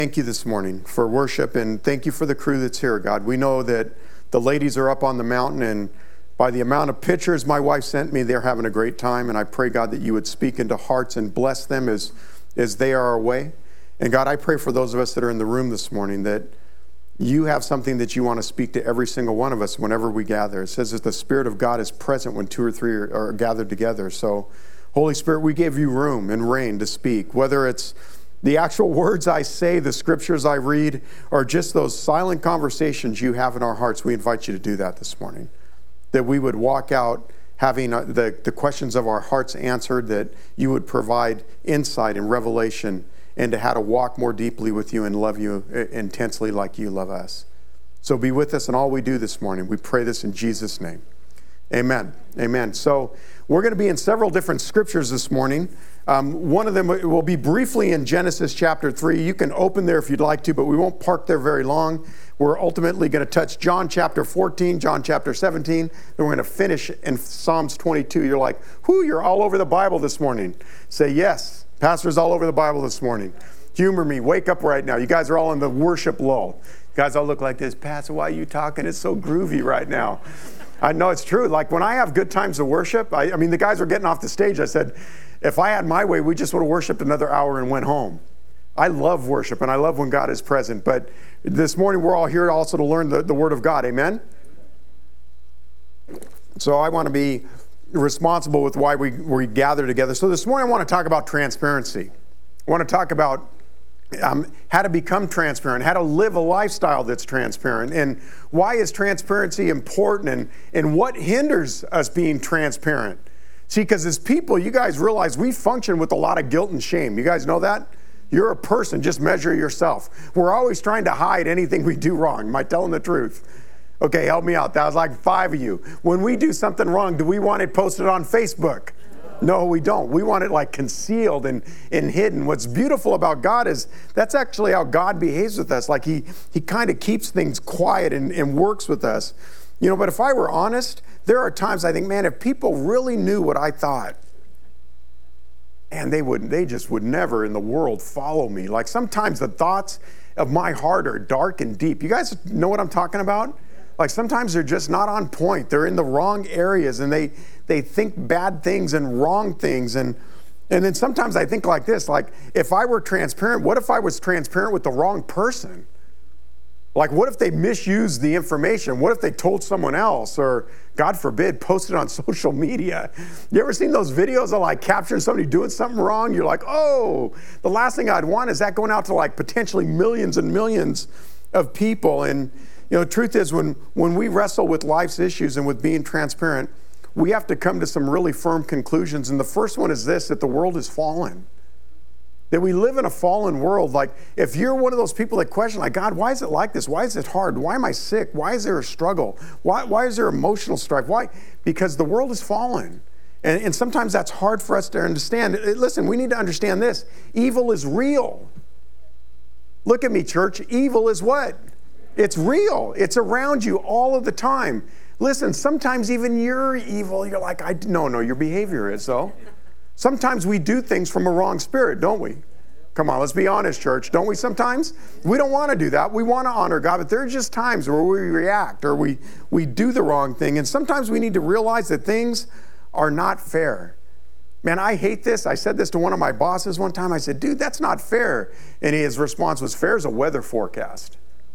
Thank you this morning for worship, and thank you for the crew that's here, God. We know that the ladies are up on the mountain, and by the amount of pictures my wife sent me, they're having a great time, and I pray, God, that you would speak into hearts and bless them as they are away. And God, I pray for those of us that are in the room this morning that you have something that you want to speak to every single one of us whenever we gather. It says that the Spirit of God is present when two or three are gathered together. So, Holy Spirit, we give you room and reign to speak, whether it's the actual words I say, the scriptures I read, or just those silent conversations you have in our hearts. We invite you to do that this morning. That we would walk out having the questions of our hearts answered, that you would provide insight and revelation into how to walk more deeply with you and love you intensely like you love us. So be with us in all we do this morning. We pray this in Jesus' name. Amen. Amen. So we're going to be in several different scriptures this morning. One of them will be briefly in Genesis chapter 3. You can open there if you'd like to, but we won't park there very long. We're ultimately going to touch John chapter 14, John chapter 17. Then we're going to finish in Psalms 22. You're like, whoo, you're all over the Bible this morning. Say, yes, Pastor's all over the Bible this morning. Humor me. Wake up right now. You guys are all in the worship lull. You guys all look like this. Pastor, why are you talking? It's so groovy right now. I know it's true. Like when I have good times of worship, I mean, the guys were getting off the stage. I said, if I had my way, we just would have worshiped another hour and went home. I love worship, and I love when God is present. But this morning, we're all here also to learn the Word of God. Amen? So I want to be responsible with why we gather together. So this morning, I want to talk about transparency. I want to talk about how to become transparent, how to live a lifestyle that's transparent, and why is transparency important, and what hinders us being transparent. See, because as people, you guys realize we function with a lot of guilt and shame. You guys know that? You're a person, just measure yourself. We're always trying to hide anything we do wrong. Am I telling the truth? Okay, help me out. That was like 5 of you. When we do something wrong, do we want it posted on Facebook? No, we don't. We want it like concealed and hidden. What's beautiful about God is that's actually how God behaves with us. Like he kind of keeps things quiet and works with us. You know, but if I were honest, there are times I think, man, if people really knew what I thought, and they just would never in the world follow me. Like sometimes the thoughts of my heart are dark and deep. You guys know what I'm talking about? Like sometimes they're just not on point. They're in the wrong areas, and they think bad things and wrong things. And then sometimes I think like this, like if I were transparent, what if I was transparent with the wrong person? Like what if they misused the information? What if they told someone else, or God forbid, posted on social media? You ever seen those videos of like capturing somebody doing something wrong? You're like, oh, the last thing I'd want is that going out to like potentially millions and millions of people. And you know, the truth is when we wrestle with life's issues and with being transparent, we have to come to some really firm conclusions. And the first one is this, that the world is fallen. That we live in a fallen world. Like if you're one of those people that question, like, God, why is it like this? Why is it hard? Why am I sick? Why is there a struggle? Why is there emotional strife? Why? Because the world is fallen. And sometimes that's hard for us to understand. Listen, we need to understand this. Evil is real. Look at me, church. Evil is what? It's real. It's around you all of the time. Listen, sometimes even you're evil. You're like, no, your behavior is though. Sometimes we do things from a wrong spirit, don't we? Come on, let's be honest, church. Don't we sometimes? We don't want to do that. We want to honor God, but there are just times where we react or we do the wrong thing. And sometimes we need to realize that things are not fair. Man, I hate this. I said this to one of my bosses one time. I said, dude, that's not fair. And his response was, fair as a weather forecast.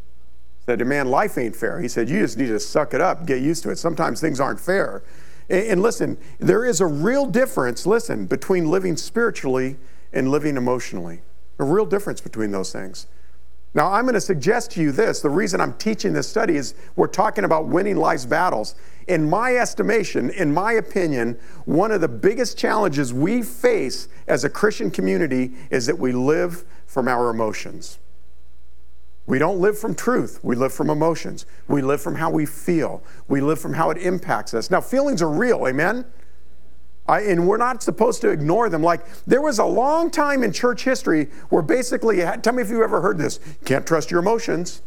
I said, man, life ain't fair. He said, you just need to suck it up, get used to it. Sometimes things aren't fair. And listen, there is a real difference, between living spiritually and living emotionally. A real difference between those things. Now, I'm going to suggest to you this. The reason I'm teaching this study is we're talking about winning life's battles. In my estimation, in my opinion, one of the biggest challenges we face as a Christian community is that we live from our emotions. We don't live from truth. We live from emotions. We live from how we feel. We live from how it impacts us. Now, feelings are real, amen? And we're not supposed to ignore them. Like, there was a long time in church history where basically, tell me if you've ever heard this, can't trust your emotions.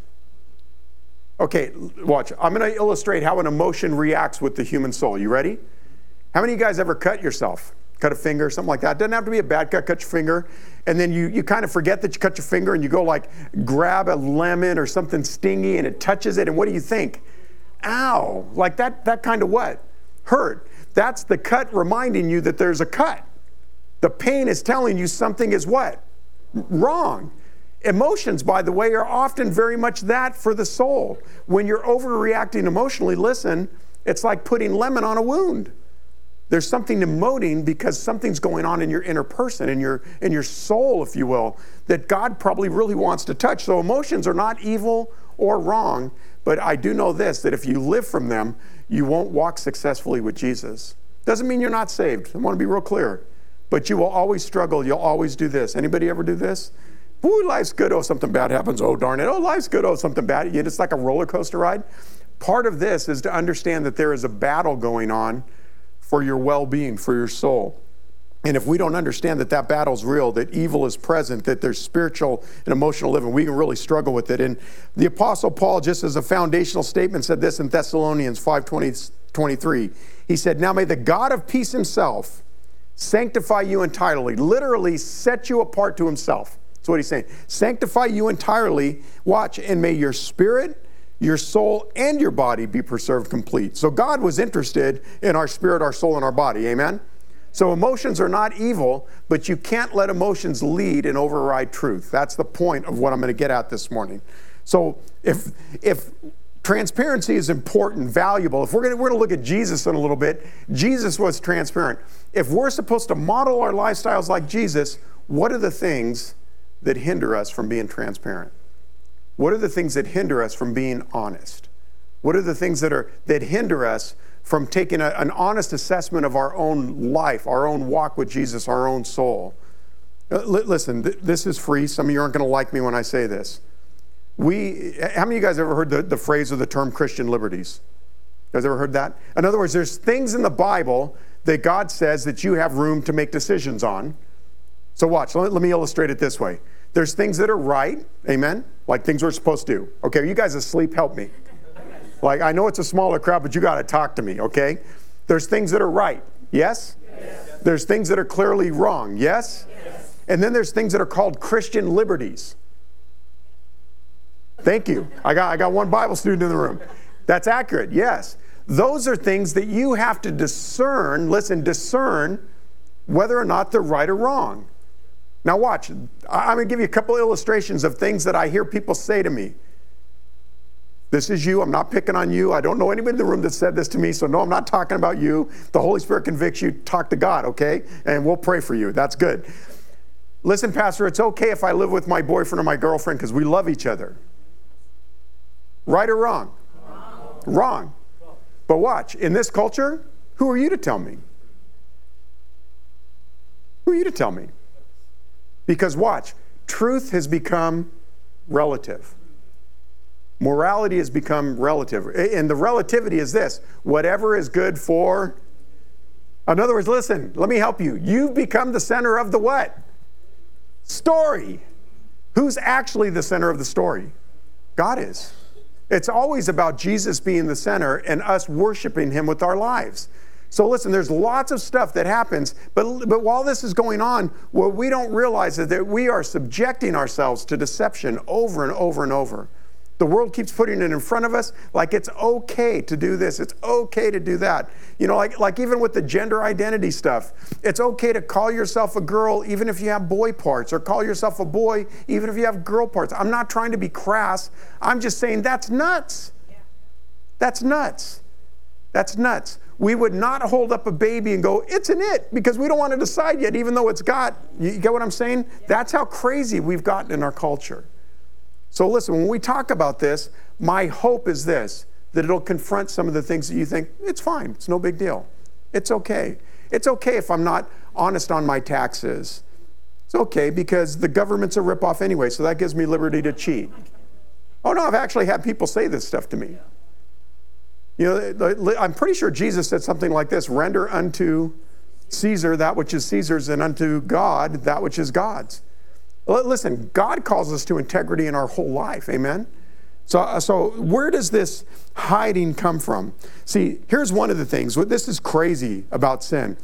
Okay, watch. I'm going to illustrate how an emotion reacts with the human soul. You ready? How many of you guys ever cut yourself? cut a finger, something like that. It doesn't have to be a bad cut, cut your finger. And then you kind of forget that you cut your finger and you go like grab a lemon or something stingy and it touches it. And what do you think? Ow, like that kind of what? Hurt. That's the cut reminding you that there's a cut. The pain is telling you something is what? Wrong. Emotions, by the way, are often very much that for the soul. When you're overreacting emotionally, listen, it's like putting lemon on a wound. There's something emoting because something's going on in your inner person, in your soul, if you will, that God probably really wants to touch. So emotions are not evil or wrong, but I do know this, that if you live from them, you won't walk successfully with Jesus. Doesn't mean you're not saved. I want to be real clear. But you will always struggle. You'll always do this. Anybody ever do this? Ooh, life's good. Oh, something bad happens. Oh, darn it. Oh, life's good. Oh, something bad. It's like a roller coaster ride. Part of this is to understand that there is a battle going on for your well-being, for your soul. And if we don't understand that that battle's real, that evil is present, that there's spiritual and emotional living, we can really struggle with it. And the Apostle Paul, just as a foundational statement, said this in Thessalonians 5:23. He said, "Now may the God of peace himself sanctify you entirely," literally set you apart to himself. That's what he's saying. Sanctify you entirely, watch, "and may your spirit, your soul, and your body be preserved complete." So God was interested in our spirit, our soul, and our body. Amen? So emotions are not evil, but you can't let emotions lead and override truth. That's the point of what I'm going to get at this morning. So if transparency is important, valuable, if we're going to look at Jesus in a little bit, Jesus was transparent. If we're supposed to model our lifestyles like Jesus, what are the things that hinder us from being transparent? What are the things that hinder us from being honest? What are the things that hinder us from taking an honest assessment of our own life, our own walk with Jesus, our own soul? Listen, this is free. Some of you aren't going to like me when I say this. How many of you guys ever heard the phrase or the term Christian liberties? You guys ever heard that? In other words, there's things in the Bible that God says that you have room to make decisions on. So watch, let me illustrate it this way. There's things that are right, amen? Like things we're supposed to do. Okay, are you guys asleep? Help me. Like, I know it's a smaller crowd, but you got to talk to me, okay? There's things that are right, yes? Yes. There's things that are clearly wrong, yes? Yes. And then there's things that are called Christian liberties. Thank you. I got one Bible student in the room. That's accurate, yes. Those are things that you have to discern whether or not they're right or wrong. Now watch, I'm going to give you a couple illustrations of things that I hear people say to me. This is you. I'm not picking on you. I don't know anybody in the room that said this to me, so no, I'm not talking about you. The Holy Spirit convicts you. Talk to God, okay? And we'll pray for you. That's good. Listen, Pastor, it's okay if I live with my boyfriend or my girlfriend because we love each other. Right or wrong? Wrong. But watch, in this culture, who are you to tell me? Who are you to tell me? Because watch, truth has become relative. Morality has become relative. And the relativity is this: whatever is good for. In other words, listen, let me help you. You've become the center of the what? Story. Who's actually the center of the story? God is. It's always about Jesus being the center and us worshiping him with our lives. So listen, there's lots of stuff that happens, but while this is going on, what we don't realize is that we are subjecting ourselves to deception over and over and over. The world keeps putting it in front of us like it's okay to do this. It's okay to do that. You know, like even with the gender identity stuff, it's okay to call yourself a girl even if you have boy parts, or call yourself a boy even if you have girl parts. I'm not trying to be crass. I'm just saying that's nuts. That's nuts. That's nuts. We would not hold up a baby and go, it's an it, because we don't want to decide yet, even though it's got, you get what I'm saying? That's how crazy we've gotten in our culture. So listen, when we talk about this, my hope is this, that it'll confront some of the things that you think, it's fine, it's no big deal. It's okay. It's okay if I'm not honest on my taxes. It's okay because the government's a ripoff anyway, so that gives me liberty to cheat. Oh no, I've actually had people say this stuff to me. You know, I'm pretty sure Jesus said something like this: render unto Caesar that which is Caesar's, and unto God that which is God's. Listen, God calls us to integrity in our whole life, amen? So where does this hiding come from? See, here's one of the things. This is crazy about sin.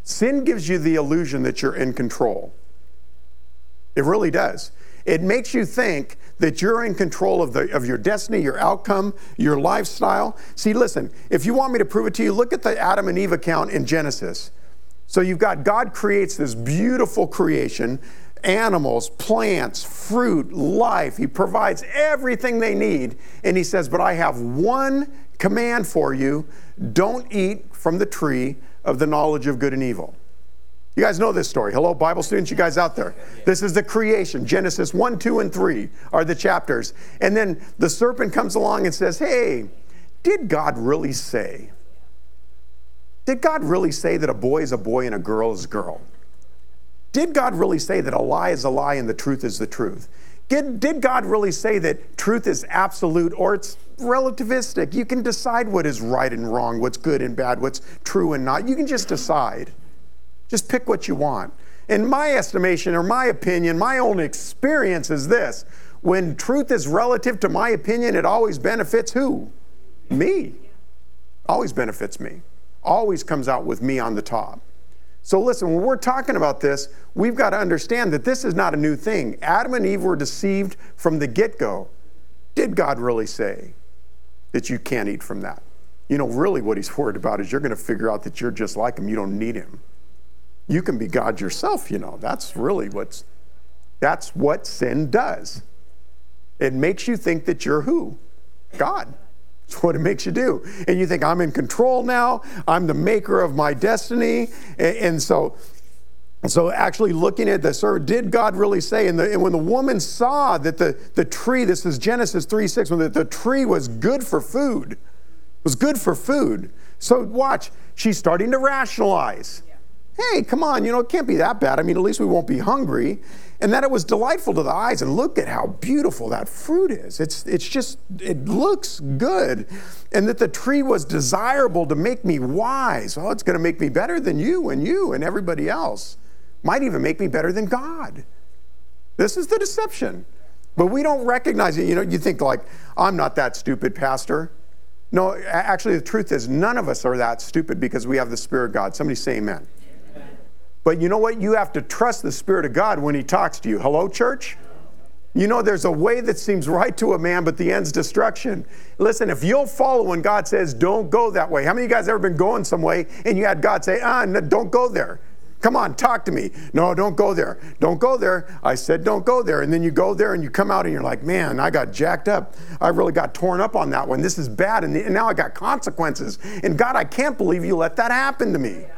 Sin gives you the illusion that you're in control. It really does. It makes you think that you're in control of your destiny, your outcome, your lifestyle. See, listen, if you want me to prove it to you, look at the Adam and Eve account in Genesis. So you've got God creates this beautiful creation, animals, plants, fruit, life. He provides everything they need. And he says, but I have one command for you. Don't eat from the tree of the knowledge of good and evil. You guys know this story. Hello, Bible students, you guys out there. This is the creation. Genesis 1, 2, and 3 are the chapters. And then the serpent comes along and says, hey, did God really say? Did God really say that a boy is a boy and a girl is a girl? Did God really say that a lie is a lie and the truth is the truth? Did God really say that truth is absolute or it's relativistic? You can decide what is right and wrong, what's good and bad, what's true and not. You can just decide. Just pick what you want. In my estimation or my opinion, my own experience is this. When truth is relative to my opinion, it always benefits who? Me. Always benefits me. Always comes out with me on the top. So listen, when we're talking about this, we've got to understand that this is not a new thing. Adam and Eve were deceived from the get-go. Did God really say that you can't eat from that? You know, really what he's worried about is you're going to figure out that you're just like him. You don't need him. You can be God yourself, you know. That's what sin does. It makes you think that you're who? God. That's what it makes you do. And you think, I'm in control now. I'm the maker of my destiny. And so actually looking at this, or did God really say? And when the woman saw that the tree, this is Genesis 3:6, when the tree was good for food, So watch, she's starting to rationalize. Hey, come on, it can't be that bad. I mean, at least we won't be hungry. And that it was delightful to the eyes. And look at how beautiful that fruit is. It looks good. And that the tree was desirable to make me wise. Oh, it's going to make me better than you and everybody else. Might even make me better than God. This is the deception. But we don't recognize it. You think like, I'm not that stupid, Pastor. No, actually, the truth is none of us are that stupid because we have the Spirit of God. Somebody say amen. But you know what? You have to trust the Spirit of God when he talks to you. Hello, church? There's a way that seems right to a man, but the end's destruction. Listen, if you'll follow when God says, don't go that way. How many of you guys ever been going some way and you had God say, no, don't go there. Come on, talk to me. No, don't go there. Don't go there. I said, don't go there. And then you go there and you come out and you're like, man, I got jacked up. I really got torn up on that one. This is bad. And now I got consequences. And God, I can't believe you let that happen to me.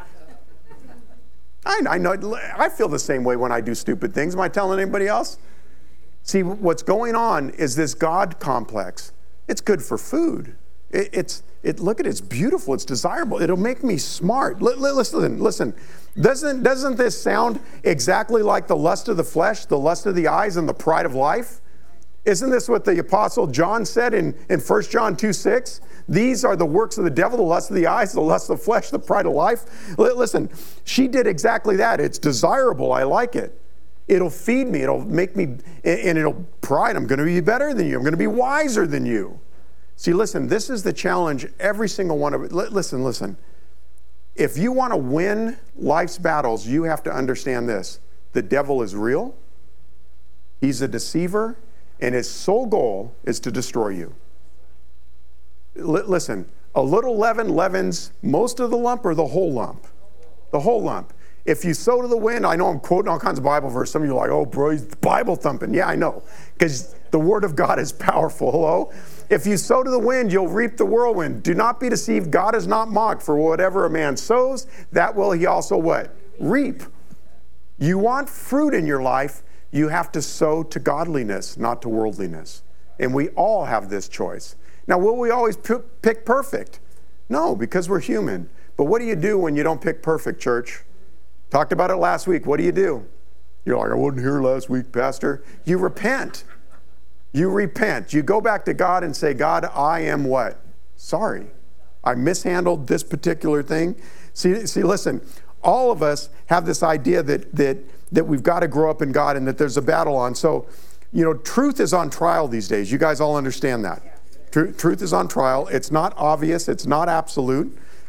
I know. I feel the same way when I do stupid things. Am I telling anybody else? See, what's going on is this God complex. It's good for food. Look at it. It's beautiful. It's desirable. It'll make me smart. Listen. Doesn't this sound exactly like the lust of the flesh, the lust of the eyes, and the pride of life? Isn't this what the Apostle John said in 1 John 2:6? These are the works of the devil, the lust of the eyes, the lust of the flesh, the pride of life. Listen, she did exactly that. It's desirable. I like it. It'll feed me. It'll make me, and it'll pride. I'm going to be better than you. I'm going to be wiser than you. See, listen, this is the challenge. Every single one of it. Listen. If you want to win life's battles, you have to understand this. The devil is real. He's a deceiver. And his sole goal is to destroy you. Listen, a little leaven leavens most of the lump or the whole lump? The whole lump. If you sow to the wind, I know I'm quoting all kinds of Bible verses. Some of you are like, oh, bro, he's Bible thumping. Yeah, I know. Because the Word of God is powerful. Hello? If you sow to the wind, you'll reap the whirlwind. Do not be deceived. God is not mocked. For whatever a man sows, that will he also what? Reap. You want fruit in your life, you have to sow to godliness, not to worldliness. And we all have this choice. Now, will we always pick perfect? No, because we're human. But what do you do when you don't pick perfect, church? Talked about it last week. What do? You're like, I wasn't here last week, Pastor. You repent. You repent. You go back to God and say, God, I am what? Sorry. I mishandled this particular thing. See, listen, all of us have this idea that we've got to grow up in God and that there's a battle on. So, truth is on trial these days. You guys all understand that. Truth is on trial. It's not obvious. It's not absolute.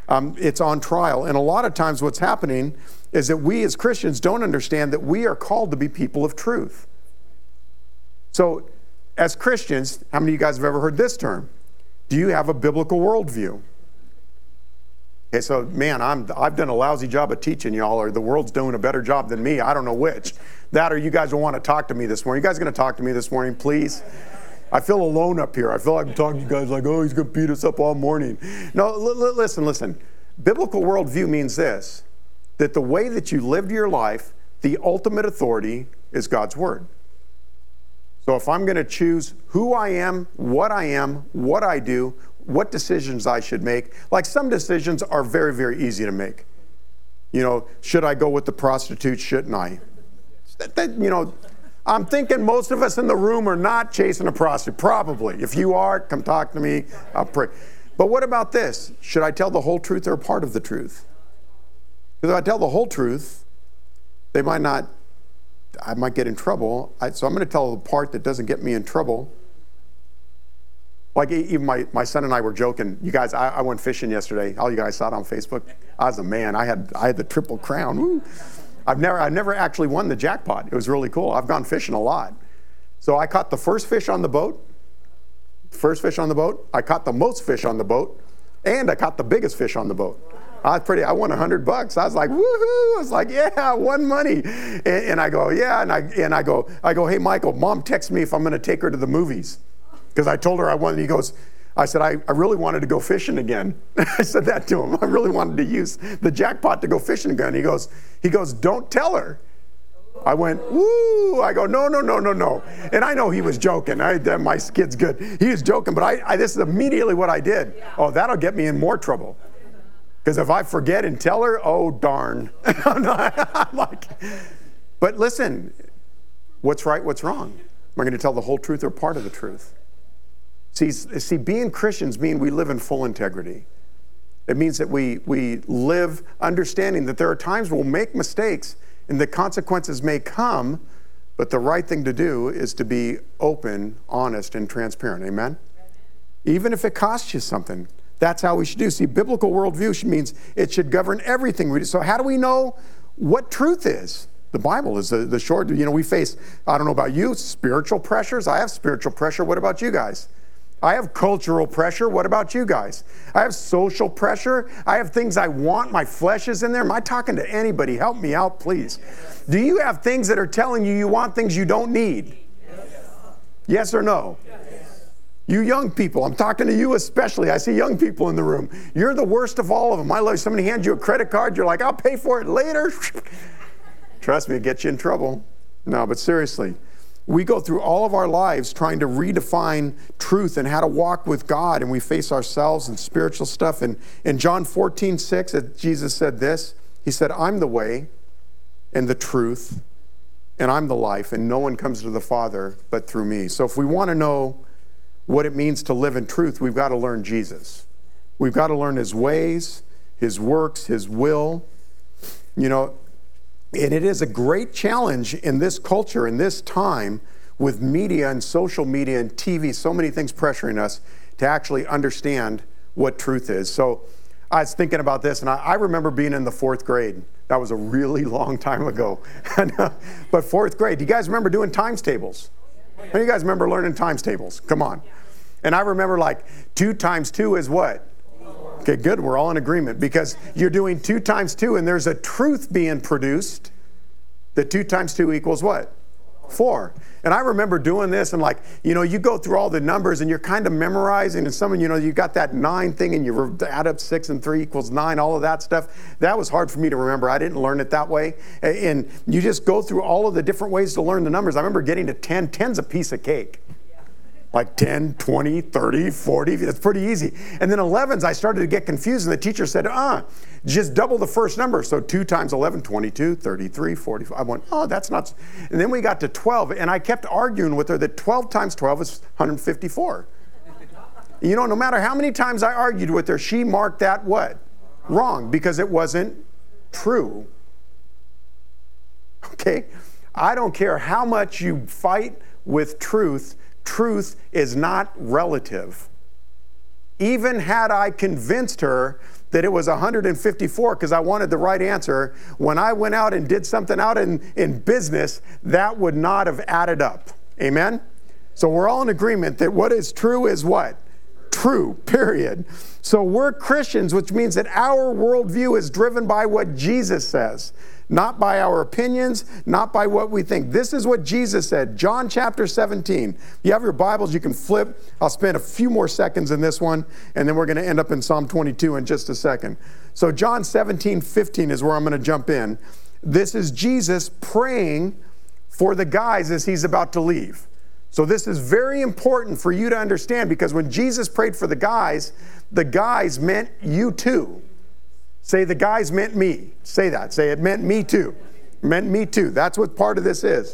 it's on trial. And a lot of times what's happening is that we as Christians don't understand that we are called to be people of truth. So as Christians, how many of you guys have ever heard this term? Do you have a biblical worldview? Okay, so man, I've done a lousy job of teaching y'all, or the world's doing a better job than me. I don't know which. That or you guys will want to talk to me this morning. You guys going to talk to me this morning, please? I feel alone up here. I feel like I'm talking to you guys like, oh, he's going to beat us up all morning. No, listen. Biblical worldview means this, that the way that you lived your life, the ultimate authority is God's Word. So if I'm going to choose who I am, what I do, what decisions I should make, like some decisions are very, very easy to make. You know, should I go with the prostitute, shouldn't I? I'm thinking most of us in the room are not chasing a prostitute, probably. If you are, come talk to me, I'll pray. But what about this? Should I tell the whole truth or part of the truth? Because if I tell the whole truth, I might get in trouble. So I'm going to tell the part that doesn't get me in trouble. Like even my son and I were joking. You guys, I went fishing yesterday. All you guys saw it on Facebook. I was a man. I had the Triple Crown. Woo. I've never actually won the jackpot. It was really cool. I've gone fishing a lot. So I caught the first fish on the boat. I caught the most fish on the boat. And I caught the biggest fish on the boat. I won $100. I was like, woohoo! I was like, yeah, I won money. And I go, yeah. And I go, hey, Michael, Mom texts me if I'm going to take her to the movies. Because I told her I wanted, I said, I really wanted to go fishing again. I said that to him. I really wanted to use the jackpot to go fishing again. He goes, don't tell her. I went, woo! I go, no. And I know he was joking. My kid's good. He was joking, but this is immediately what I did. Oh, that'll get me in more trouble. Because if I forget and tell her, oh, darn. But listen, what's right, what's wrong? Am I going to tell the whole truth or part of the truth? See, being Christians means we live in full integrity. It means that we live understanding that there are times we'll make mistakes and the consequences may come, but the right thing to do is to be open, honest, and transparent. Amen? Even if it costs you something, that's how we should do. See, biblical worldview means it should govern everything we do. So how do we know what truth is? The Bible is the short, we face, I don't know about you, spiritual pressures. I have spiritual pressure. What about you guys? I have cultural pressure. What about you guys? I have social pressure. I have things I want. My flesh is in there. Am I talking to anybody? Help me out, please. Do you have things that are telling you want things you don't need? Yes or no? You young people, I'm talking to you especially. I see young people in the room. You're the worst of all of them. I love somebody hands you a credit card. You're like, I'll pay for it later. Trust me, it gets you in trouble. No, but seriously, we go through all of our lives trying to redefine truth and how to walk with God, and we face ourselves and spiritual stuff. And in John 14:6, Jesus said this. He said, I'm the way and the truth, and I'm the life, and no one comes to the Father but through me. So if we want to know what it means to live in truth, we've got to learn Jesus. We've got to learn His ways, His works, His will. And it is a great challenge in this culture, in this time, with media and social media and TV, so many things pressuring us to actually understand what truth is. So I was thinking about this, and I remember being in the 4th grade. That was a really long time ago. But 4th grade, do you guys remember doing times tables? How many of you guys remember learning times tables? Come on. And I remember 2 times 2 is what? Okay, good. We're all in agreement because you're doing 2 times 2 and there's a truth being produced that 2 times 2 equals what? 4. And I remember doing this and you go through all the numbers and you're kind of memorizing and some, you got that 9 thing and you add up 6 and 3 equals 9, all of that stuff. That was hard for me to remember. I didn't learn it that way. And you just go through all of the different ways to learn the numbers. I remember getting to 10. 10's a piece of cake. 10, 20, 30, 40, that's pretty easy. And then 11s, I started to get confused, and the teacher said, just double the first number. So 2 times 11, 22, 33, 45. I went, that's not. And then we got to 12, and I kept arguing with her that 12 times 12 is 154. No matter how many times I argued with her, she marked that what? Wrong, because it wasn't true. Okay? I don't care how much you fight with truth. Truth is not relative. even had I convinced her that it was 154 because I wanted the right answer, when I went out and did something out in business, that would not have added up. Amen? So we're all in agreement that what is true is what? True, period. So we're Christians, which means that our worldview is driven by what Jesus says, not by our opinions, not by what we think. This is what Jesus said. John chapter 17. If you have your Bibles, you can flip. I'll spend a few more seconds in this one, and then we're going to end up in Psalm 22 in just a second. So John 17:15 is where I'm going to jump in. This is Jesus praying for the guys as he's about to leave. So this is very important for you to understand, because when Jesus prayed for the guys meant you too. Say, the guys meant me. Say that. Say, it meant me too. It meant me too. That's what part of this is.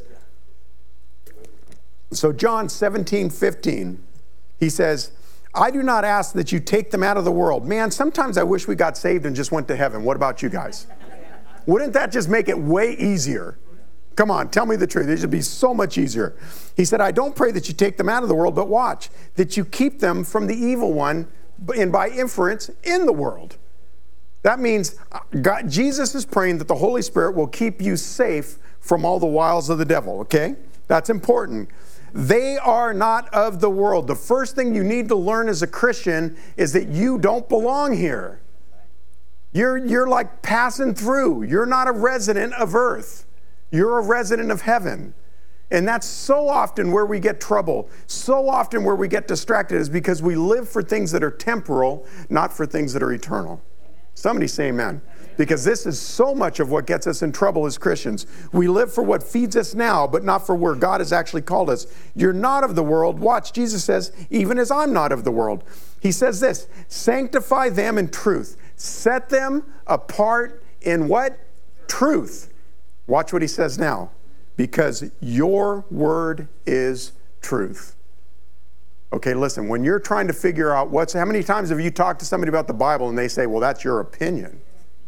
So John 17:15, he says, I do not ask that you take them out of the world. Man, sometimes I wish we got saved and just went to heaven. What about you guys? Wouldn't that just make it way easier? Come on, tell me the truth. It should be so much easier. He said, I don't pray that you take them out of the world, but watch, that you keep them from the evil one, and by inference, in the world. That means Jesus is praying that the Holy Spirit will keep you safe from all the wiles of the devil, okay? That's important. They are not of the world. The first thing you need to learn as a Christian is that you don't belong here. You're like passing through. You're not a resident of earth. You're a resident of heaven. And that's so often where we get trouble, so often where we get distracted, is because we live for things that are temporal, not for things that are eternal. Somebody say amen. Because this is so much of what gets us in trouble as Christians. We live for what feeds us now, but not for where God has actually called us. You're not of the world. Watch, Jesus says, even as I'm not of the world. He says this, sanctify them in truth. Set them apart in what? Truth. Watch what he says now. Because your word is truth. Okay, listen, when you're trying to figure out how many times have you talked to somebody about the Bible and they say, well, that's your opinion?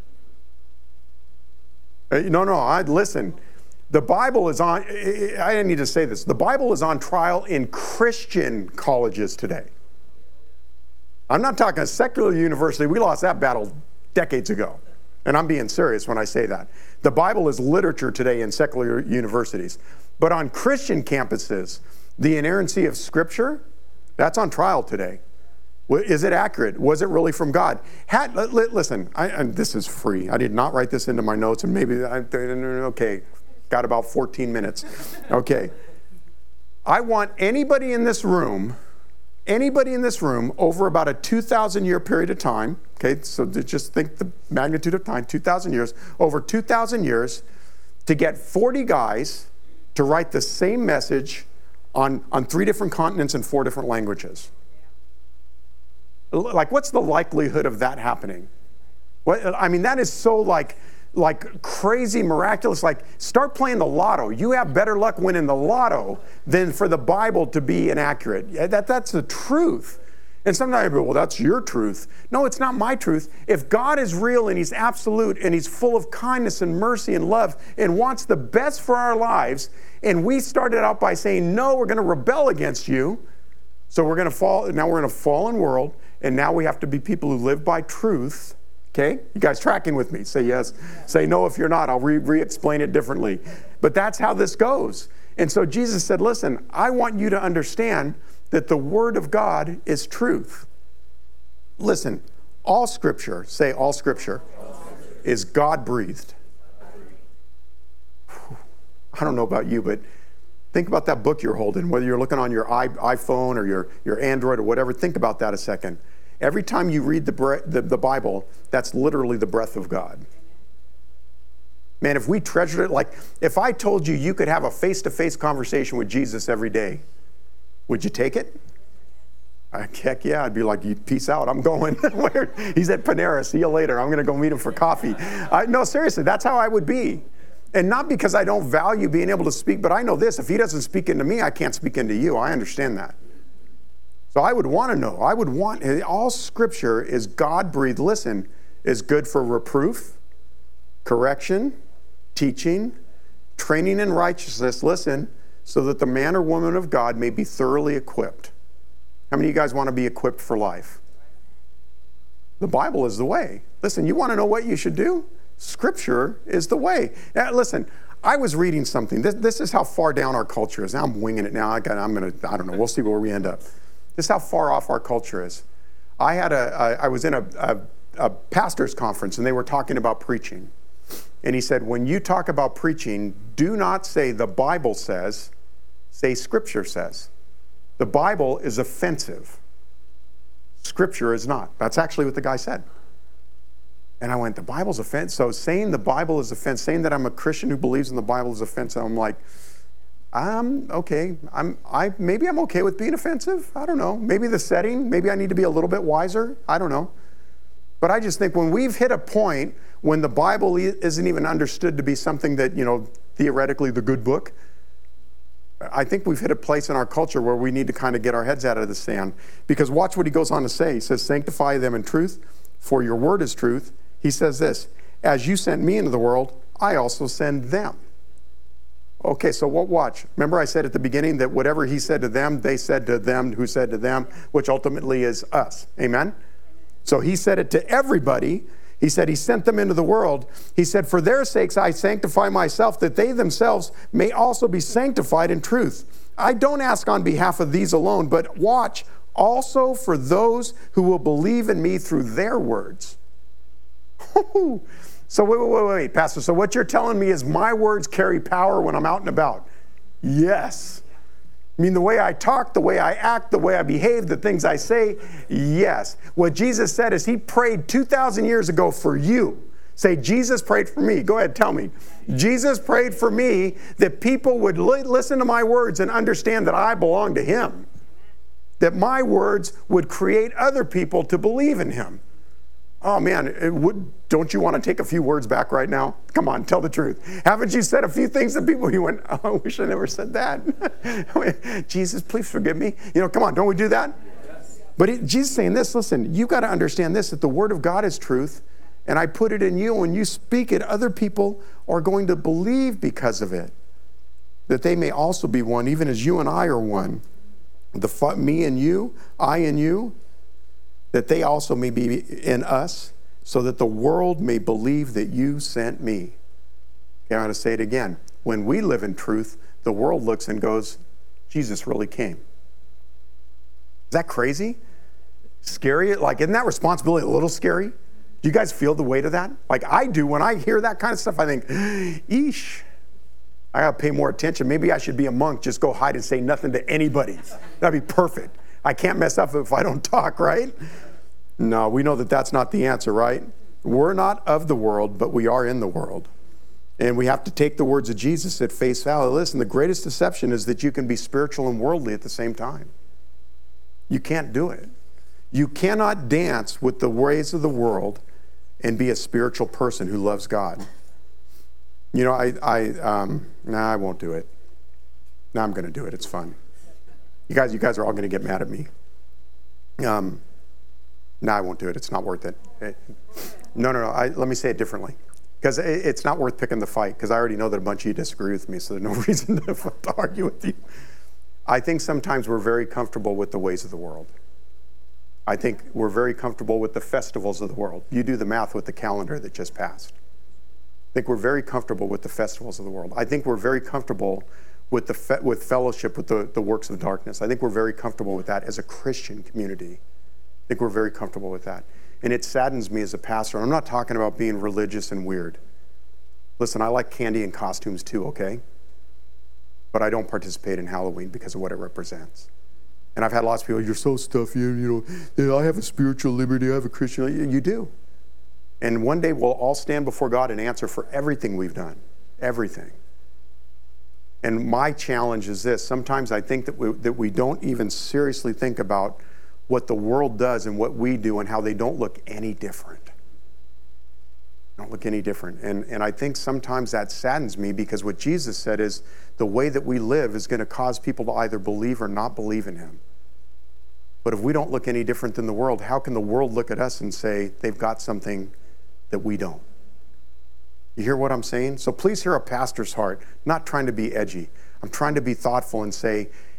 Listen, the Bible is on, I need to say this, the Bible is on trial in Christian colleges today. I'm not talking a secular university. We lost that battle decades ago. And I'm being serious when I say that. The Bible is literature today in secular universities. But on Christian campuses, the inerrancy of Scripture, that's on trial today. Is it accurate? Was it really from God? Listen, this is free. I did not write this into my notes, and okay, got about 14 minutes. Okay. I want anybody in this room over about a 2,000 year period of time, okay, so just think the magnitude of time, 2,000 years, over 2,000 years, to get 40 guys to write the same message on 3 different continents in 4 different languages. Like, what's the likelihood of that happening? That is so like crazy miraculous. Like, start playing the lotto. You have better luck winning the lotto than for the Bible to be inaccurate. That's the truth. And sometimes people, well, that's your truth. No, it's not my truth. If God is real and he's absolute and he's full of kindness and mercy and love and wants the best for our lives, and we started out by saying, no, we're going to rebel against you, so we're going to fall, now we're in a fallen world, and now we have to be people who live by truth. Okay? You guys tracking with me? Say yes. Say no if you're not. I'll re-explain it differently. But that's how this goes. And so Jesus said, listen, I want you to understand that the Word of God is truth. Listen, all Scripture, say all Scripture, is God-breathed. I don't know about you, but think about that book you're holding, whether you're looking on your iPhone or your Android or whatever. Think about that a second. Every time you read the Bible, that's literally the breath of God. Man, if we treasured it, like if I told you you could have a face-to-face conversation with Jesus every day, would you take it? Heck yeah, I'd be like, peace out, I'm going. He's at Panera, see you later. I'm going to go meet him for coffee. No, seriously, that's how I would be. And not because I don't value being able to speak, but I know this, if he doesn't speak into me, I can't speak into you. I understand that. So I would want to know. All Scripture is God-breathed. Listen, is good for reproof, correction, teaching, training in righteousness. Listen, so that the man or woman of God may be thoroughly equipped. How many of you guys want to be equipped for life? The Bible is the way. Listen, you want to know what you should do? Scripture is the way. Now, listen, I was reading something. This is how far down our culture is. Now I'm winging it now. I don't know. We'll see where we end up. This is how far off our culture is. I was in a pastor's conference, and they were talking about preaching. And he said, when you talk about preaching, do not say the Bible says, say Scripture says. The Bible is offensive. Scripture is not. That's actually what the guy said. And I went, the Bible's offensive? So saying the Bible is offensive, saying that I'm a Christian who believes in the Bible is offensive, I'm like, okay. Maybe I'm okay with being offensive. I don't know. Maybe the setting, maybe I need to be a little bit wiser. I don't know. But I just think when we've hit a point when the Bible isn't even understood to be something that, theoretically the good book, I think we've hit a place in our culture where we need to kind of get our heads out of the sand. Because watch what he goes on to say. He says, sanctify them in truth, for your word is truth. He says this, as you sent me into the world, I also send them. Okay, so watch. Remember I said at the beginning that whatever he said to them, they said to them who said to them, which ultimately is us. Amen? So he said it to everybody. He said he sent them into the world. He said, for their sakes I sanctify myself, that they themselves may also be sanctified in truth. I don't ask on behalf of these alone, but watch, also for those who will believe in me through their words. So wait, Pastor. So what you're telling me is my words carry power when I'm out and about? Yes. I mean, the way I talk, the way I act, the way I behave, the things I say, yes. What Jesus said is he prayed 2,000 years ago for you. Say, Jesus prayed for me. Go ahead, tell me. Jesus prayed for me that people would listen to my words and understand that I belong to him. That my words would create other people to believe in him. Oh man, don't you want to take a few words back right now? Come on, tell the truth. Haven't you said a few things to people you went, oh, I wish I never said that. Jesus, please forgive me. Come on, don't we do that? Yes. But Jesus is saying this, listen, you got to understand this, that the word of God is truth, and I put it in you. When you speak it, other people are going to believe because of it, that they may also be one, even as you and I are one. Me and you, I and you, that they also may be in us, so that the world may believe that you sent me. Okay, I'm going to say it again. When we live in truth, the world looks and goes, Jesus really came. Is that crazy? Scary? Isn't that responsibility a little scary? Do you guys feel the weight of that? Like I do. When I hear that kind of stuff, I think, eesh, I got to pay more attention. Maybe I should be a monk, just go hide and say nothing to anybody. That'd be perfect. I can't mess up if I don't talk, right? No, we know that that's not the answer, right? We're not of the world, but we are in the world. And we have to take the words of Jesus at face value. Listen, the greatest deception is that you can be spiritual and worldly at the same time. You can't do it. You cannot dance with the ways of the world and be a spiritual person who loves God. I won't do it. No, I'm going to do it. It's fun. You guys are all going to get mad at me. No, I won't do it. It's not worth it. No. Let me say it differently. Because it's not worth picking the fight, because I already know that a bunch of you disagree with me, so there's no reason to argue with you. I think sometimes we're very comfortable with the ways of the world. I think we're very comfortable with the festivals of the world. You do the math with the calendar that just passed. I think we're very comfortable with the festivals of the world. I think we're very comfortable with fellowship with the works of darkness. I think we're very comfortable with that as a Christian community. I think we're very comfortable with that. And it saddens me as a pastor. I'm not talking about being religious and weird. Listen, I like candy and costumes too, okay? But I don't participate in Halloween because of what it represents. And I've had lots of people, you're so stuffy, I have a spiritual liberty, I have a Christian. You do. And one day we'll all stand before God and answer for everything we've done. Everything. And my challenge is this. Sometimes I think that we don't even seriously think about what the world does and what we do and how they don't look any different. Don't look any different. And I think sometimes that saddens me, because what Jesus said is the way that we live is going to cause people to either believe or not believe in him. But if we don't look any different than the world, how can the world look at us and say they've got something that we don't? You hear what I'm saying? So please hear a pastor's heart, not trying to be edgy. I'm trying to be thoughtful and say,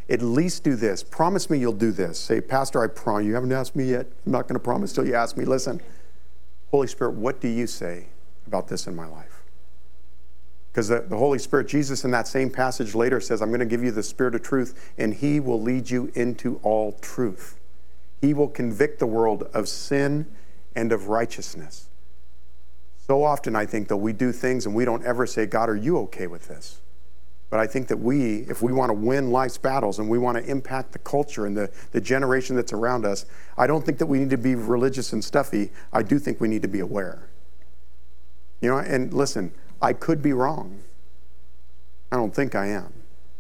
at least do this. Promise me you'll do this. Say, Pastor, I promise. You haven't asked me yet. I'm not going to promise till you ask me. Listen, Holy Spirit, what do you say about this in my life? Because the Holy Spirit, Jesus in that same passage later says, I'm going to give you the Spirit of truth, and he will lead you into all truth. He will convict the world of sin and of righteousness. So often I think that we do things and we don't ever say, God, are you okay with this? But I think that if we want to win life's battles and we want to impact the culture and the generation that's around us, I don't think that we need to be religious and stuffy. I do think we need to be aware. You know, and listen, I could be wrong. I don't think I am.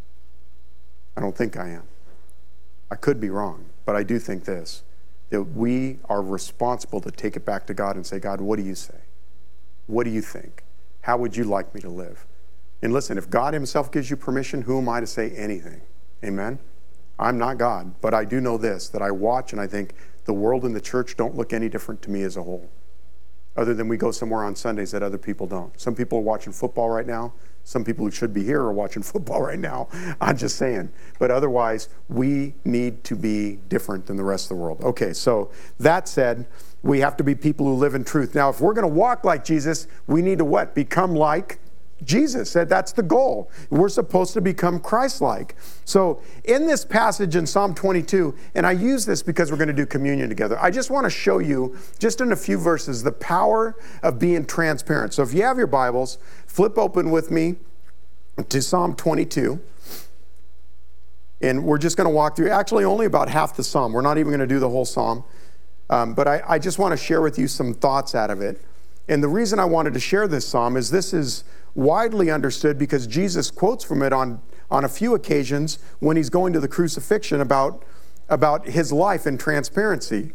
I could be wrong, but I do think this, that we are responsible to take it back to God and say, God, what do you say? What do you think? How would you like me to live? And listen, if God himself gives you permission, who am I to say anything? Amen? I'm not God, but I do know this, that I watch and I think the world and the church don't look any different to me as a whole, other than we go somewhere on Sundays that other people don't. Some people are watching football right now. Some people who should be here are watching football right now. I'm just saying. But otherwise, we need to be different than the rest of the world. Okay, so that said, we have to be people who live in truth. Now, if we're going to walk like Jesus, we need to what? Become like Jesus. That's the goal. We're supposed to become Christ-like. So in this passage in Psalm 22, and I use this because we're going to do communion together, I just want to show you, just in a few verses, the power of being transparent. So if you have your Bibles, flip open with me to Psalm 22. And we're just going to walk through, actually only about half the Psalm. We're not even going to do the whole Psalm. But I just want to share with you some thoughts out of it. And the reason I wanted to share this Psalm is this is widely understood because Jesus quotes from it on a few occasions when he's going to the crucifixion about his life and transparency.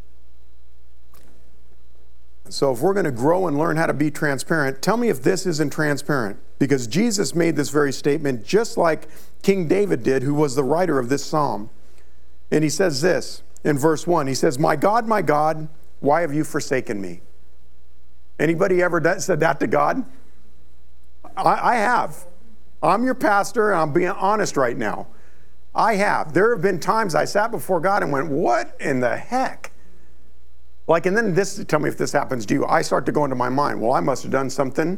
So if we're going to grow and learn how to be transparent, tell me if this isn't transparent. Because Jesus made this very statement just like King David did, who was the writer of this psalm. And he says this in verse 1. He says, my God, why have you forsaken me? Anybody ever said that to God? I have. I'm your pastor, and I'm being honest right now. I have. There have been times I sat before God and went, what in the heck? Like, and then this, tell me if this happens to you. I start to go into my mind, well, I must have done something.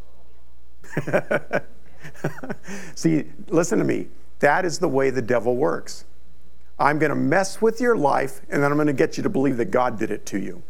See, listen to me. That is the way the devil works. I'm going to mess with your life, and then I'm going to get you to believe that God did it to you.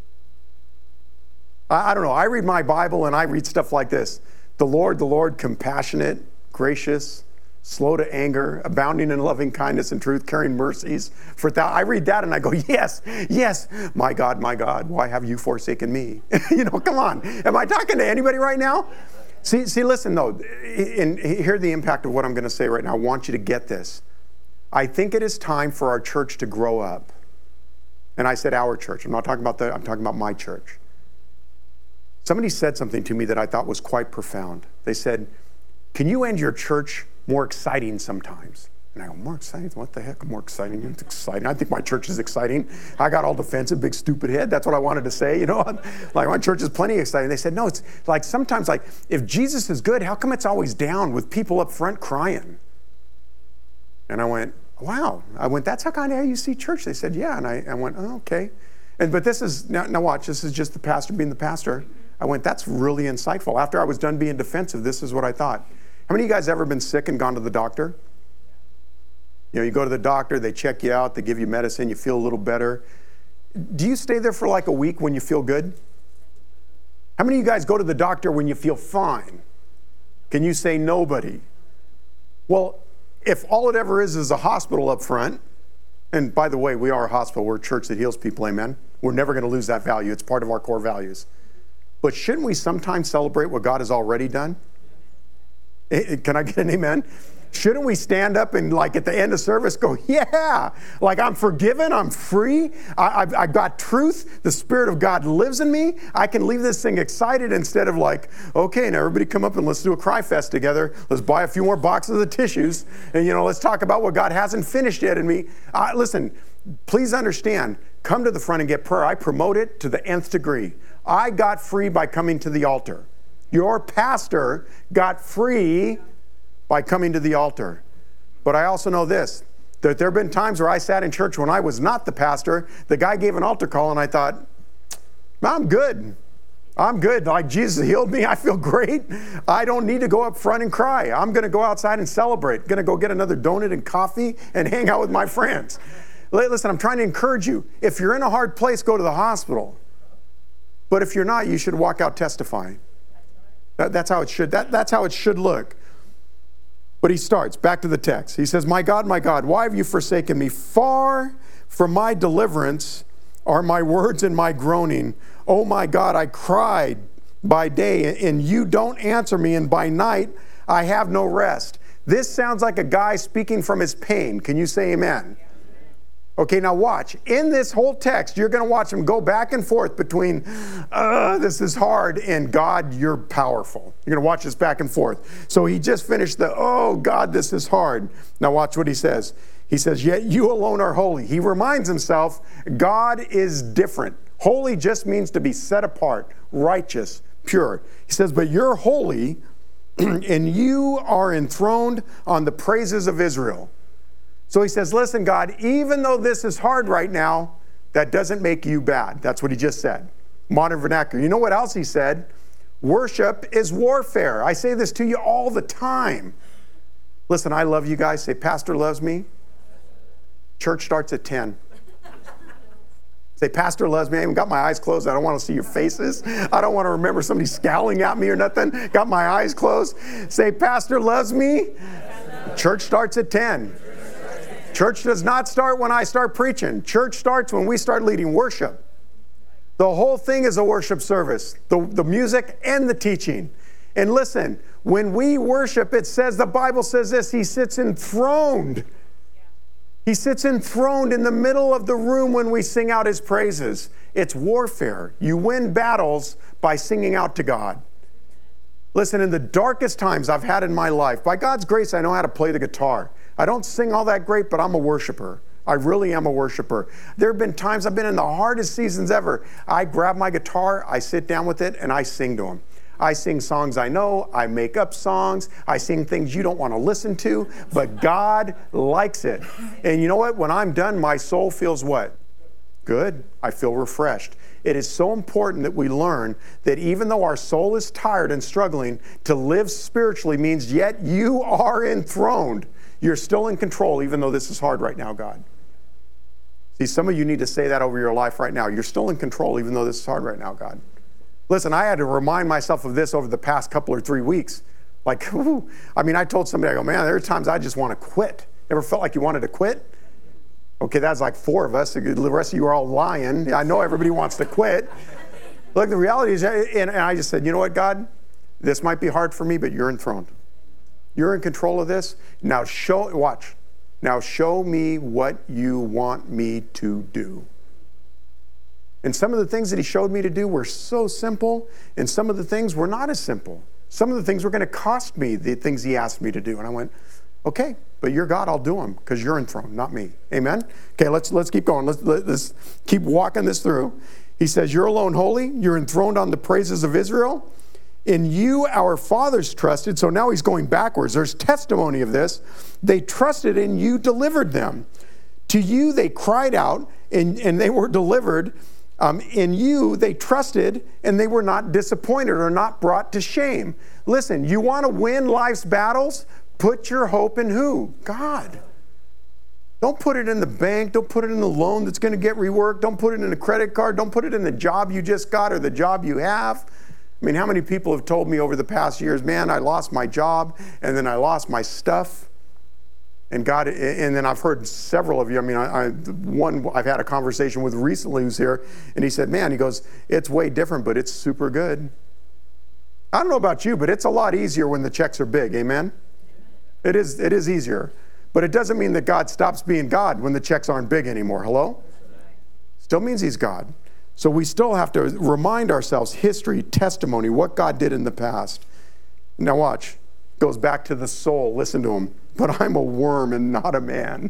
I don't know. I read my Bible, and I read stuff like this. The Lord, compassionate, gracious, slow to anger, abounding in loving kindness and truth, carrying mercies. I read that and I go, yes, my God, why have you forsaken me? Come on. Am I talking to anybody right now? See, listen though, and hear the impact of what I'm going to say right now. I want you to get this. I think it is time for our church to grow up. And I said our church. I'm talking about my church. Somebody said something to me that I thought was quite profound. They said, can you end your church more exciting sometimes? And I go, more exciting? What the heck? More exciting? It's exciting. I think my church is exciting. I got all defensive, big stupid head. That's what I wanted to say, Like my church is plenty exciting. They said, no, it's like sometimes like if Jesus is good, how come it's always down with people up front crying? And I went, wow. That's how you see church. They said, yeah. And I went, oh, okay. But this is, now watch, this is just the pastor being the pastor. I went, that's really insightful. After I was done being defensive, this is what I thought. How many of you guys ever been sick and gone to the doctor? You go to the doctor, they check you out, they give you medicine, you feel a little better. Do you stay there for like a week when you feel good? How many of you guys go to the doctor when you feel fine? Can you say nobody? Well, if all it ever is a hospital up front, and by the way, we are a hospital, we're a church that heals people, amen? We're never going to lose that value. It's part of our core values. But shouldn't we sometimes celebrate what God has already done? Can I get an amen? Shouldn't we stand up and like at the end of service go, yeah, like I'm forgiven, I'm free, I got truth, the Spirit of God lives in me, I can leave this thing excited instead of like, okay, now everybody come up and let's do a cry fest together, let's buy a few more boxes of tissues, and let's talk about what God hasn't finished yet in me. Listen, please understand, come to the front and get prayer. I promote it to the nth degree. I got free by coming to the altar. Your pastor got free by coming to the altar. But I also know this, that there have been times where I sat in church when I was not the pastor, the guy gave an altar call and I thought, I'm good. I'm good. Like Jesus healed me. I feel great. I don't need to go up front and cry. I'm going to go outside and celebrate. Going to go get another donut and coffee and hang out with my friends. Listen, I'm trying to encourage you. If you're in a hard place, go to the hospital. But if you're not, you should walk out testifying. That's how it should look. But he starts, back to the text. He says, my God, why have you forsaken me? Far from my deliverance are my words and my groaning. Oh my God, I cried by day and you don't answer me, and by night I have no rest. This sounds like a guy speaking from his pain. Can you say amen? Okay, now watch. In this whole text, you're going to watch him go back and forth between, this is hard, and God, you're powerful. You're going to watch this back and forth. So he just finished oh God, this is hard. Now watch what he says. He says, yet you alone are holy. He reminds himself, God is different. Holy just means to be set apart, righteous, pure. He says, but you're holy, and you are enthroned on the praises of Israel. So he says, listen, God, even though this is hard right now, that doesn't make you bad. That's what he just said. Modern vernacular. You know what else he said? Worship is warfare. I say this to you all the time. Listen, I love you guys. Say, Pastor loves me. Church starts at 10. Say, Pastor loves me. I even got my eyes closed. I don't want to see your faces. I don't want to remember somebody scowling at me or nothing. Got my eyes closed. Say, Pastor loves me. Church starts at 10. Church does not start when I start preaching. Church starts when we start leading worship. The whole thing is a worship service. The music and the teaching. And listen, when we worship, it says, the Bible says this, he sits enthroned. He sits enthroned in the middle of the room when we sing out his praises. It's warfare. You win battles by singing out to God. Listen, in the darkest times I've had in my life, by God's grace, I know how to play the guitar. I don't sing all that great, but I'm a worshiper. I really am a worshiper. There have been times I've been in the hardest seasons ever. I grab my guitar, I sit down with it, and I sing to him. I sing songs I know, I make up songs, I sing things you don't want to listen to, but God likes it. And you know what? When I'm done, my soul feels what? Good. I feel refreshed. It is so important that we learn that even though our soul is tired and struggling, to live spiritually means yet you are enthroned. You're still in control, even though this is hard right now, God. See, some of you need to say that over your life right now. You're still in control, even though this is hard right now, God. Listen, I had to remind myself of this over the past couple or 3 weeks. Like, I told somebody, I go, man, there are times I just want to quit. Ever felt like you wanted to quit? Okay, that's like 4 of us. The rest of you are all lying. I know everybody wants to quit. Look, the reality is, and I just said, you know what, God? This might be hard for me, but you're enthroned. You're in control of this. Now watch. Now show me what you want me to do. And some of the things that he showed me to do were so simple, and some of the things were not as simple. Some of the things were going to cost me the things he asked me to do. And I went, okay, but you're God, I'll do them because you're enthroned, not me. Amen? Okay, let's keep going. Let's keep walking this through. He says, you're alone holy. You're enthroned on the praises of Israel. In you our fathers trusted. So now he's going backwards. There's testimony of this. They trusted and you delivered them. To you they cried out and they were delivered. In you they trusted and they were not disappointed or not brought to shame. Listen, you want to win life's battles? Put your hope in who? God. Don't put it in the bank. Don't put it in the loan that's going to get reworked. Don't put it in a credit card. Don't put it in the job you just got or the job you have. I mean, how many people have told me over the past years, man, I lost my job and then I lost my stuff. And God, and then I've heard several of you, one I've had a conversation with recently who's here, and he said, man, he goes, it's way different, but it's super good. I don't know about you, but it's a lot easier when the checks are big, amen? It is easier. But it doesn't mean that God stops being God when the checks aren't big anymore, hello? Still means he's God. So we still have to remind ourselves, history, testimony, what God did in the past. Now watch, goes back to the soul, listen to him. But I'm a worm and not a man.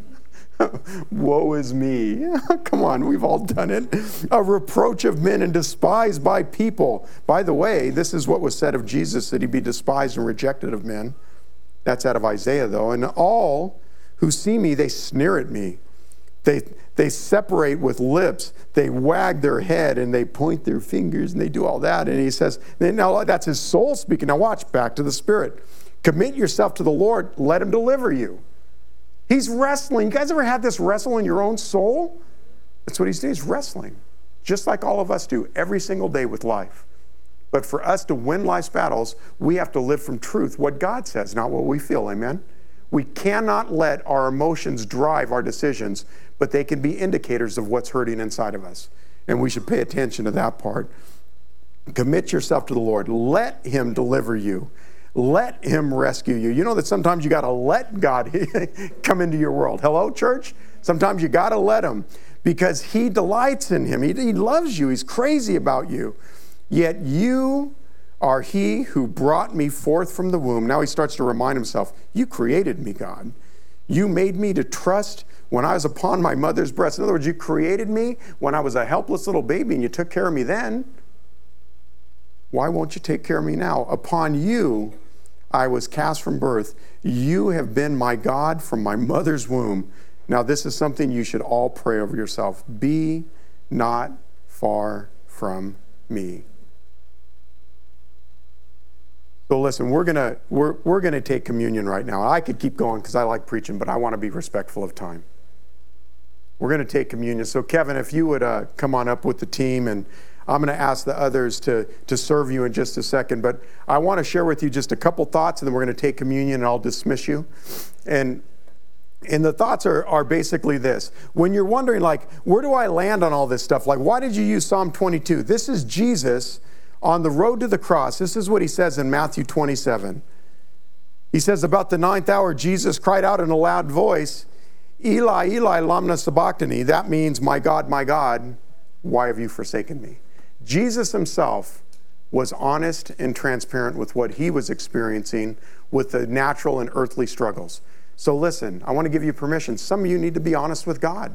Woe is me. Come on, we've all done it. A reproach of men and despised by people. By the way, this is what was said of Jesus, that he'd be despised and rejected of men. That's out of Isaiah, though. And all who see me, they sneer at me. They separate with lips. They wag their head and they point their fingers and they do all that. And he says, now that's his soul speaking. Now watch, back to the Spirit. Commit yourself to the Lord. Let him deliver you. He's wrestling. You guys ever had this wrestle in your own soul? That's what he's doing. He's wrestling. Just like all of us do every single day with life. But for us to win life's battles, we have to live from truth, what God says, not what we feel. Amen? We cannot let our emotions drive our decisions, but they can be indicators of what's hurting inside of us. And we should pay attention to that part. Commit yourself to the Lord. Let him deliver you. Let him rescue you. You know that sometimes you got to let God come into your world. Hello, church? Sometimes you got to let him because he delights in him. He loves you. He's crazy about you. Yet you are he who brought me forth from the womb. Now he starts to remind himself, you created me, God. You made me to trust when I was upon my mother's breast. In other words, you created me when I was a helpless little baby and you took care of me then. Why won't you take care of me now? Upon you I was cast from birth. You have been my God from my mother's womb. Now this is something you should all pray over yourself. Be not far from me. So listen, we're gonna take communion right now. I could keep going because I like preaching, but I want to be respectful of time. We're going to take communion. So Kevin, if you would come on up with the team, and I'm going to ask the others to serve you in just a second. But I want to share with you just a couple thoughts, and then we're going to take communion, and I'll dismiss you. And the thoughts are basically this. When you're wondering, like, where do I land on all this stuff? Like, why did you use Psalm 22? This is Jesus on the road to the cross. This is what he says in Matthew 27. He says, about the 9th hour, Jesus cried out in a loud voice, Eli, Eli, lama sabachthani. That means, my God, why have you forsaken me? Jesus himself was honest and transparent with what he was experiencing with the natural and earthly struggles. So listen, I want to give you permission. Some of you need to be honest with God.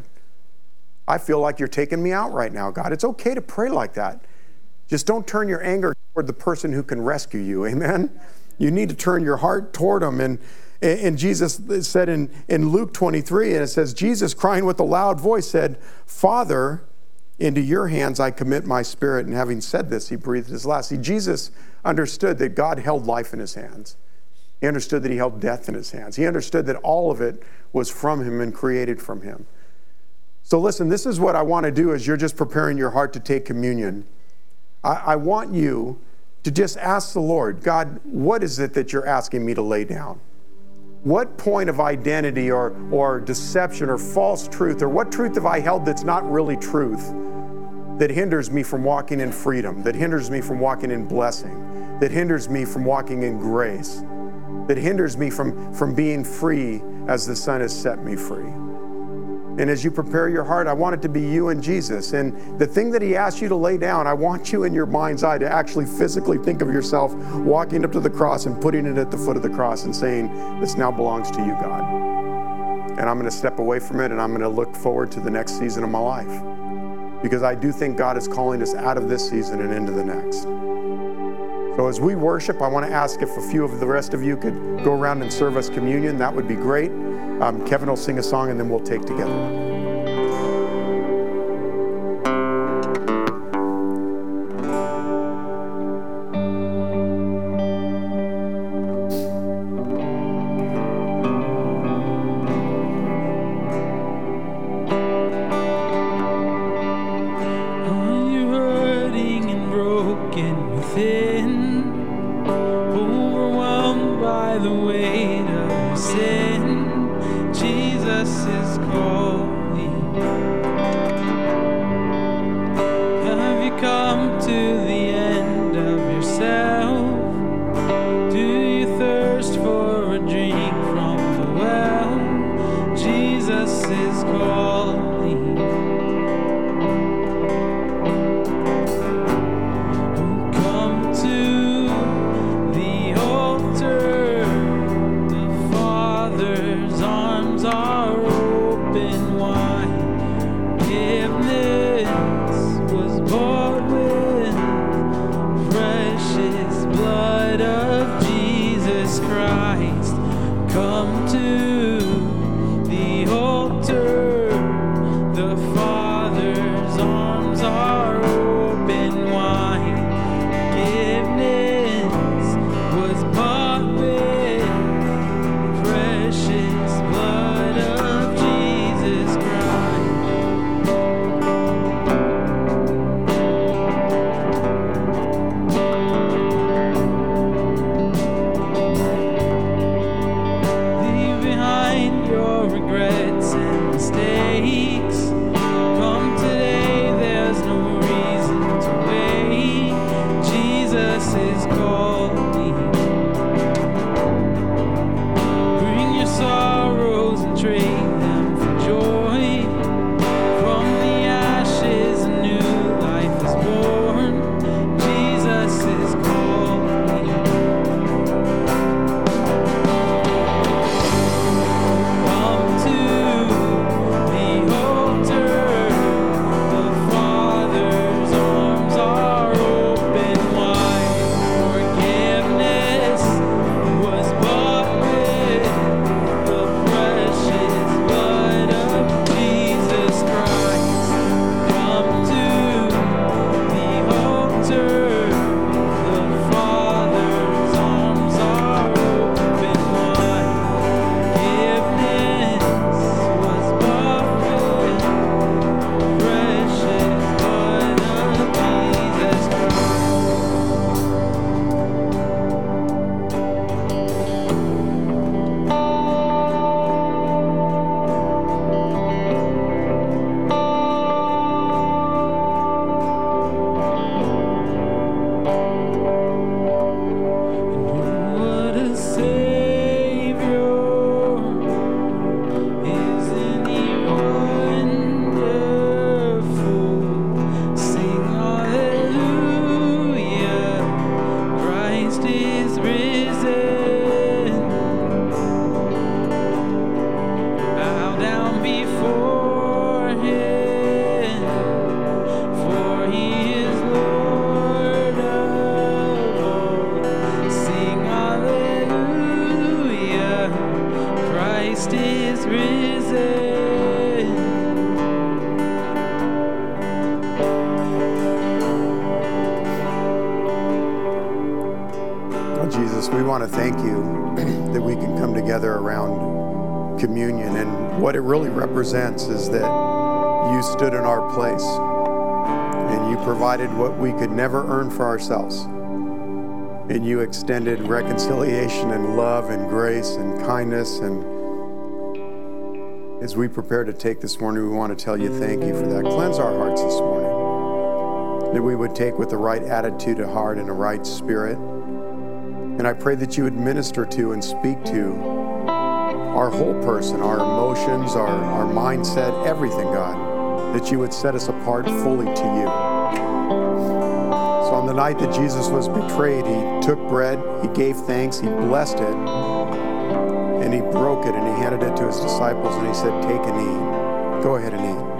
I feel like you're taking me out right now, God. It's okay to pray like that. Just don't turn your anger toward the person who can rescue you. Amen? You need to turn your heart toward him. And Jesus said in Luke 23, and it says, Jesus crying with a loud voice said, Father, into your hands I commit my spirit. And having said this, he breathed his last. See, Jesus understood that God held life in his hands. He understood that he held death in his hands. He understood that all of it was from him and created from him. So listen, this is what I want to do as you're just preparing your heart to take communion. I want you to just ask the Lord, God, what is it that you're asking me to lay down? What point of identity or deception or false truth, or what truth have I held that's not really truth, that hinders me from walking in freedom, that hinders me from walking in blessing, that hinders me from walking in grace, that hinders me from being free as the Son has set me free? And as you prepare your heart, I want it to be you and Jesus. And the thing that he asked you to lay down, I want you in your mind's eye to actually physically think of yourself walking up to the cross and putting it at the foot of the cross and saying, this now belongs to you, God. And I'm going to step away from it, and I'm going to look forward to the next season of my life. Because I do think God is calling us out of this season and into the next. So as we worship, I want to ask if a few of the rest of you could go around and serve us communion. That would be great. Kevin will sing a song, and then we'll take together. The weight of sin, Jesus is calling. want to thank you that we can come together around communion. And what it really represents is that you stood in our place and you provided what we could never earn for ourselves. And you extended reconciliation and love and grace and kindness. And as we prepare to take this morning, we want to tell you thank you for that. Cleanse our hearts this morning, that we would take with the right attitude of heart and a right spirit. And I pray that you would minister to and speak to our whole person, our emotions, our mindset, everything, God, that you would set us apart fully to you. So on the night that Jesus was betrayed, he took bread, he gave thanks, he blessed it, and he broke it, and he handed it to his disciples, and he said, take and eat. Go ahead and eat.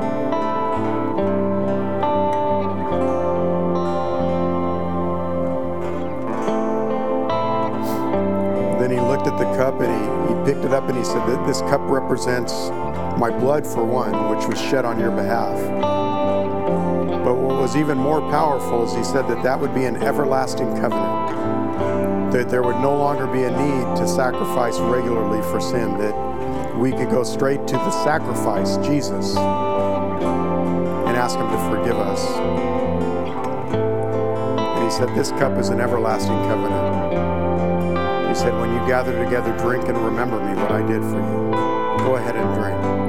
Then he looked at the cup, and he picked it up, and he said, this cup represents my blood for one, which was shed on your behalf. But what was even more powerful is he said that would be an everlasting covenant, that there would no longer be a need to sacrifice regularly for sin, that we could go straight to the sacrifice, Jesus, and ask him to forgive us. And he said, this cup is an everlasting covenant. He said, when you gather together, drink and remember me, what I did for you. Go ahead and drink.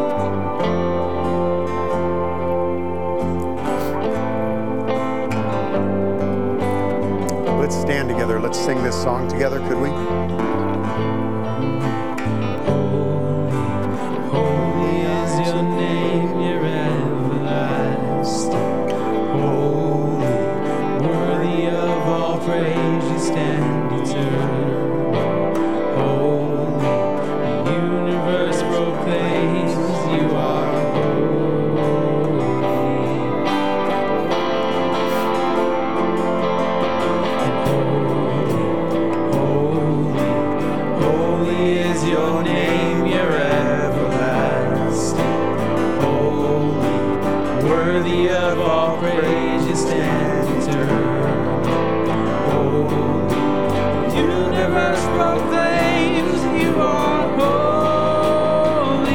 Let's stand together. Let's sing this song together, could we? Holy is your name, you're everlasting. Holy, worthy of all praise, you stand eternal. Holy, the universe proclaims you are your name, you're everlasting. Holy, worthy of all praise, you stand eternal. Holy, universe proclaims you are holy.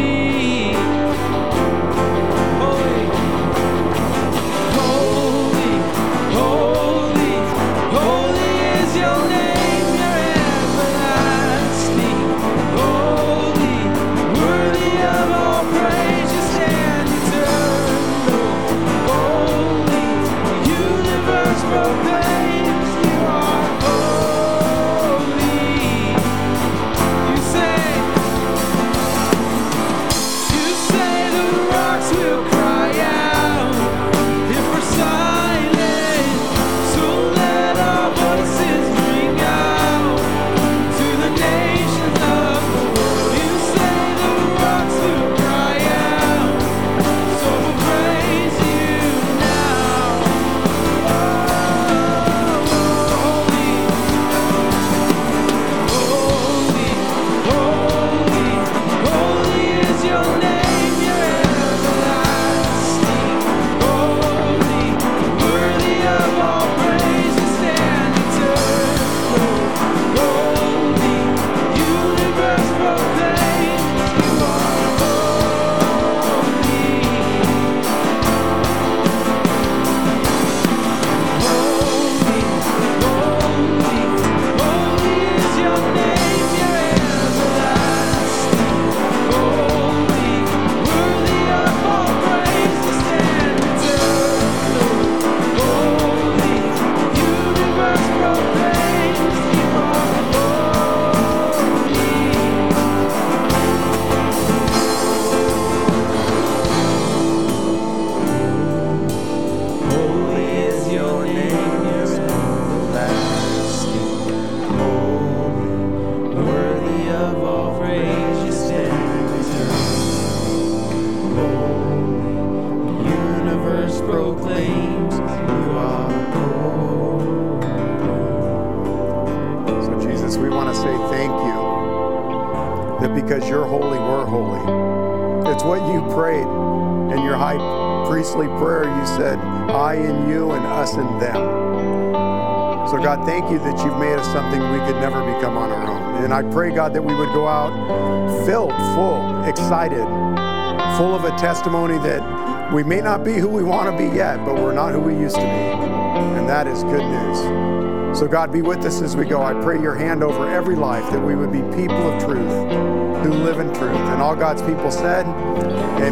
Holy, holy, holy, holy is your name. Because you're holy, we're holy. It's what you prayed in your high priestly prayer. You said, I in you and us in them. So God, thank you that you've made us something we could never become on our own. And I pray, God, that we would go out filled, full, excited, full of a testimony that we may not be who we want to be yet, but we're not who we used to be. And that is good news. So God, be with us as we go. I pray your hand over every life, that we would be people of truth who live in truth. And all God's people said, amen.